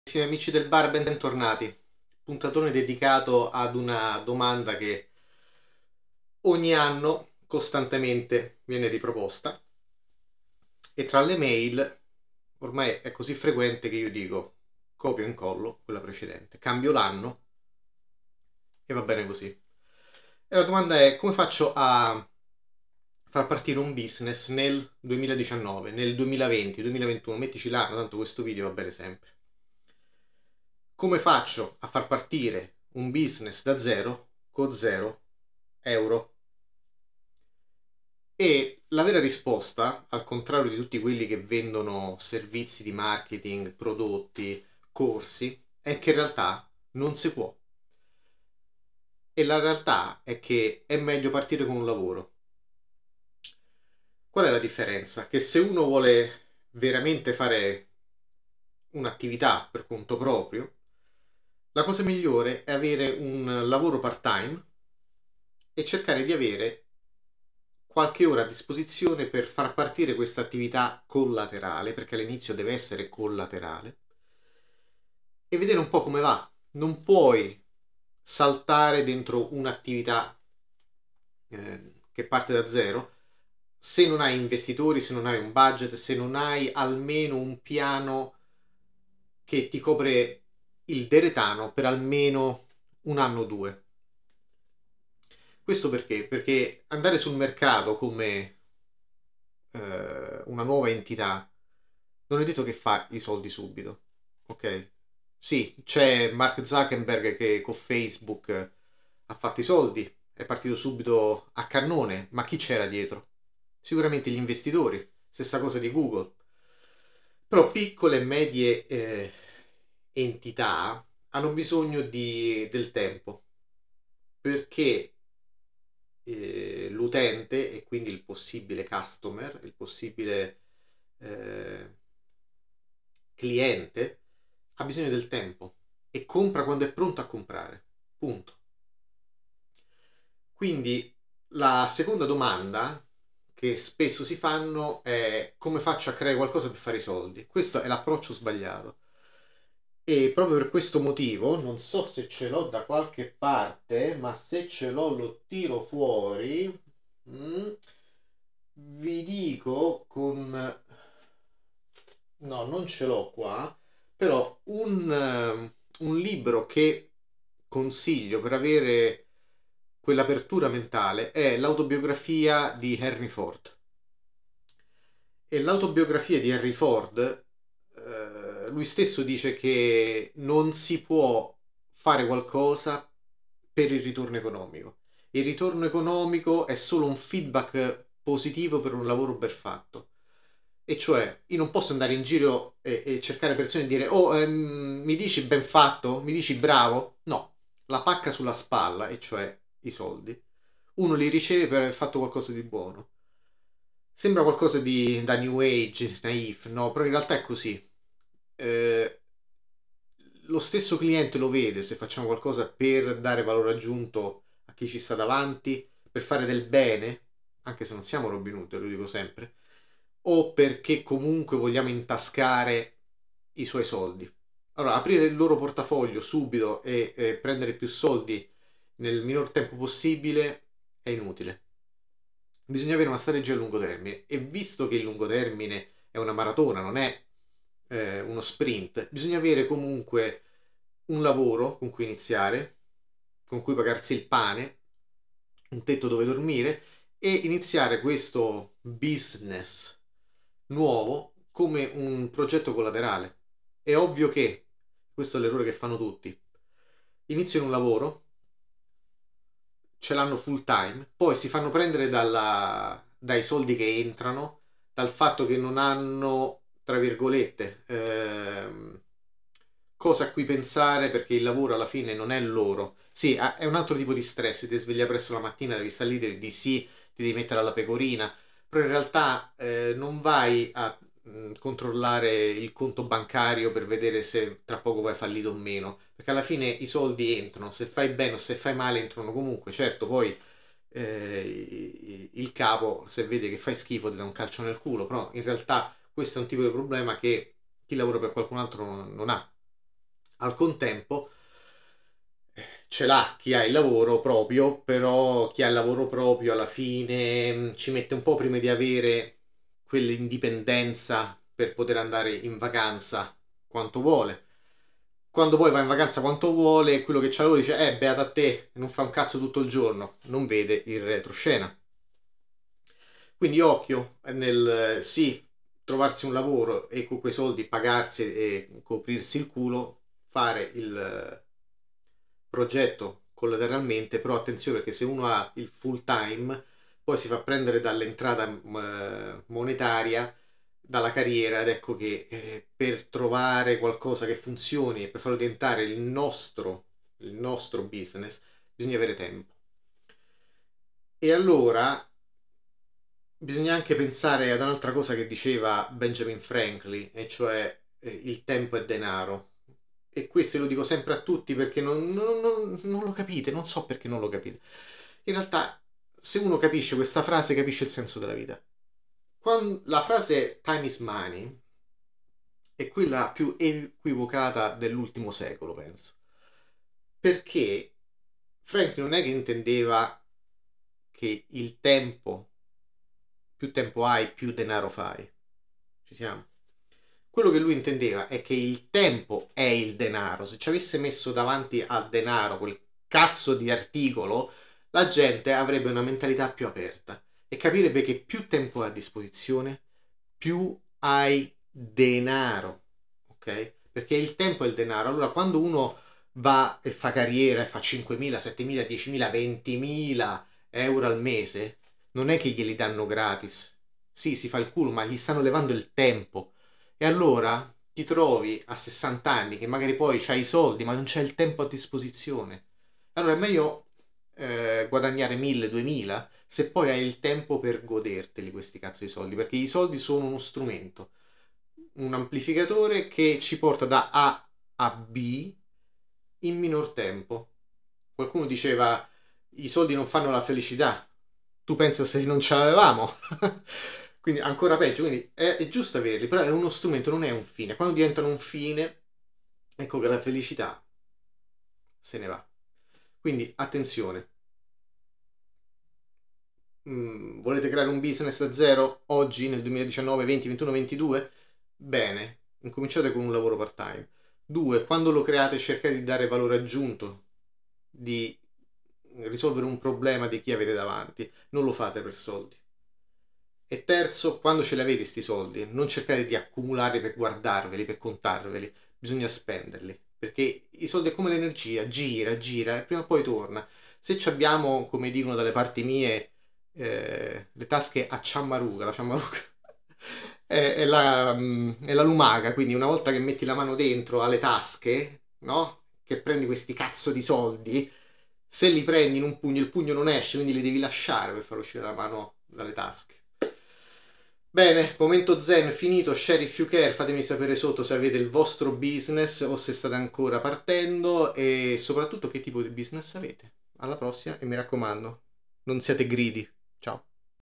Carissimi amici del bar, bentornati. Puntatone dedicato ad una domanda che ogni anno costantemente viene riproposta e tra le mail ormai è così frequente che io dico copio e incollo quella precedente, cambio l'anno e va bene così. E la domanda è: come faccio a far partire un business nel 2019, nel 2020, 2021, mettici l'anno, tanto questo video va bene sempre. Come faccio a far partire un business da zero con 0 euro? E la vera risposta, al contrario di tutti quelli che vendono servizi di marketing, prodotti, corsi, è che in realtà non si può. E la realtà è che è meglio partire con un lavoro. Qual è la differenza? Che se uno vuole veramente fare un'attività per conto proprio, la cosa migliore è avere un lavoro part-time e cercare di avere qualche ora a disposizione per far partire questa attività collaterale, perché all'inizio deve essere collaterale, e vedere un po' come va. Non puoi saltare dentro un'attività che parte da zero se non hai investitori, se non hai un budget, se non hai almeno un piano che ti copre il deretano per almeno un anno o due. Questo perché? Perché andare sul mercato come una nuova entità non è detto che fa i soldi subito, ok? Sì, c'è Mark Zuckerberg che con Facebook ha fatto i soldi, è partito subito a cannone, ma chi c'era dietro? Sicuramente gli investitori, stessa cosa di Google. Però piccole e medie entità hanno bisogno del tempo perché l'utente e quindi il possibile customer, il possibile eh, cliente ha bisogno del tempo e compra quando è pronto a comprare. Punto. Quindi la seconda domanda che spesso si fanno è: come faccio a creare qualcosa per fare i soldi? Questo è l'approccio sbagliato. E proprio per questo motivo, non so se ce l'ho da qualche parte, ma se ce l'ho lo tiro fuori. Mm, Vi dico con... No, non ce l'ho qua, però un libro che consiglio per avere quell'apertura mentale è l'autobiografia di Henry Ford. E l'autobiografia di Henry Ford, lui stesso dice che non si può fare qualcosa per il ritorno economico. Il ritorno economico è solo un feedback positivo per un lavoro ben fatto. E cioè, io non posso andare in giro e cercare persone e dire: oh, mi dici ben fatto? Mi dici bravo? No, la pacca sulla spalla, e cioè i soldi, uno li riceve per aver fatto qualcosa di buono. Sembra qualcosa da New Age, naif, no? Però in realtà è così. Eh, lo stesso cliente lo vede se facciamo qualcosa per dare valore aggiunto a chi ci sta davanti, per fare del bene, anche se non siamo Robin Hood, lo dico sempre, o perché comunque vogliamo intascare i suoi soldi. Allora, aprire il loro portafoglio subito e prendere più soldi nel minor tempo possibile è inutile. Bisogna avere una strategia a lungo termine e visto che il lungo termine è una maratona, non è uno sprint, bisogna avere comunque un lavoro con cui iniziare, con cui pagarsi il pane, un tetto dove dormire e iniziare questo business nuovo come un progetto collaterale. È ovvio che, questo è l'errore che fanno tutti, iniziano un lavoro, ce l'hanno full time, poi si fanno prendere dai soldi che entrano, dal fatto che non hanno, tra virgolette, cosa a cui pensare perché il lavoro alla fine non è loro. Sì, è un altro tipo di stress, ti sveglia presto la mattina, devi stare lì, di sì, ti devi mettere alla pecorina, però in realtà non vai a controllare il conto bancario per vedere se tra poco vai fallito o meno, perché alla fine i soldi entrano, se fai bene o se fai male entrano comunque, certo poi il capo se vede che fai schifo ti dà un calcio nel culo, però in realtà questo è un tipo di problema che chi lavora per qualcun altro non ha. Al contempo ce l'ha chi ha il lavoro proprio, però chi ha il lavoro proprio alla fine ci mette un po' prima di avere quell'indipendenza per poter andare in vacanza quanto vuole. Quando poi va in vacanza quanto vuole, quello che c'ha lavoro dice, beata a te, non fa un cazzo tutto il giorno, non vede il retroscena. Quindi occhio nel sì, trovarsi un lavoro e con quei soldi pagarsi e coprirsi il culo, fare il progetto collateralmente, però attenzione perché se uno ha il full time, poi si fa prendere dall'entrata monetaria, dalla carriera, ed ecco che per trovare qualcosa che funzioni e per farlo diventare il nostro business, bisogna avere tempo. E allora bisogna anche pensare ad un'altra cosa che diceva Benjamin Franklin, e cioè il tempo è denaro. E questo lo dico sempre a tutti perché non lo capite, non so perché non lo capite. In realtà, se uno capisce questa frase, capisce il senso della vita. La frase time is money è quella più equivocata dell'ultimo secolo, penso. Perché Franklin non è che intendeva che il tempo, più tempo hai, più denaro fai. Ci siamo? Quello che lui intendeva è che il tempo è il denaro. Se ci avesse messo davanti al denaro quel cazzo di articolo, la gente avrebbe una mentalità più aperta e capirebbe che più tempo hai a disposizione, più hai denaro. Ok? Perché il tempo è il denaro. Allora, quando uno va e fa carriera e fa 5.000, 7.000, 10.000, 20.000 euro al mese, non è che glieli danno gratis. Sì, si fa il culo, ma gli stanno levando il tempo. E allora ti trovi a 60 anni che magari poi c'hai i soldi, ma non c'è il tempo a disposizione. Allora è meglio guadagnare 1.000, 2.000 se poi hai il tempo per goderteli questi cazzo di soldi, perché i soldi sono uno strumento, un amplificatore che ci porta da A a B in minor tempo. Qualcuno diceva i soldi non fanno la felicità. Tu pensa se non ce l'avevamo? Quindi ancora peggio, quindi è giusto averli, però è uno strumento, non è un fine. Quando diventano un fine, ecco che la felicità se ne va. Quindi attenzione. Volete creare un business da zero oggi nel 2019, 20, 21, 22? Bene, incominciate con un lavoro part-time. Due, quando lo create cercate di dare valore aggiunto, di risolvere un problema di chi avete davanti, non lo fate per soldi. E terzo, quando ce li avete sti soldi, non cercate di accumularli per guardarveli, per contarveli, bisogna spenderli, perché i soldi è come l'energia, gira, gira e prima o poi torna. Se ci abbiamo, come dicono dalle parti mie, le tasche a ciammaruga, la ciammaruga è la lumaca, quindi una volta che metti la mano dentro alle tasche, no? Che prendi questi cazzo di soldi, se li prendi in un pugno, il pugno non esce, quindi li devi lasciare per far uscire la mano dalle tasche. Bene, momento zen finito, share if you care, fatemi sapere sotto se avete il vostro business o se state ancora partendo e soprattutto che tipo di business avete. Alla prossima e mi raccomando, non siate greedy. Ciao.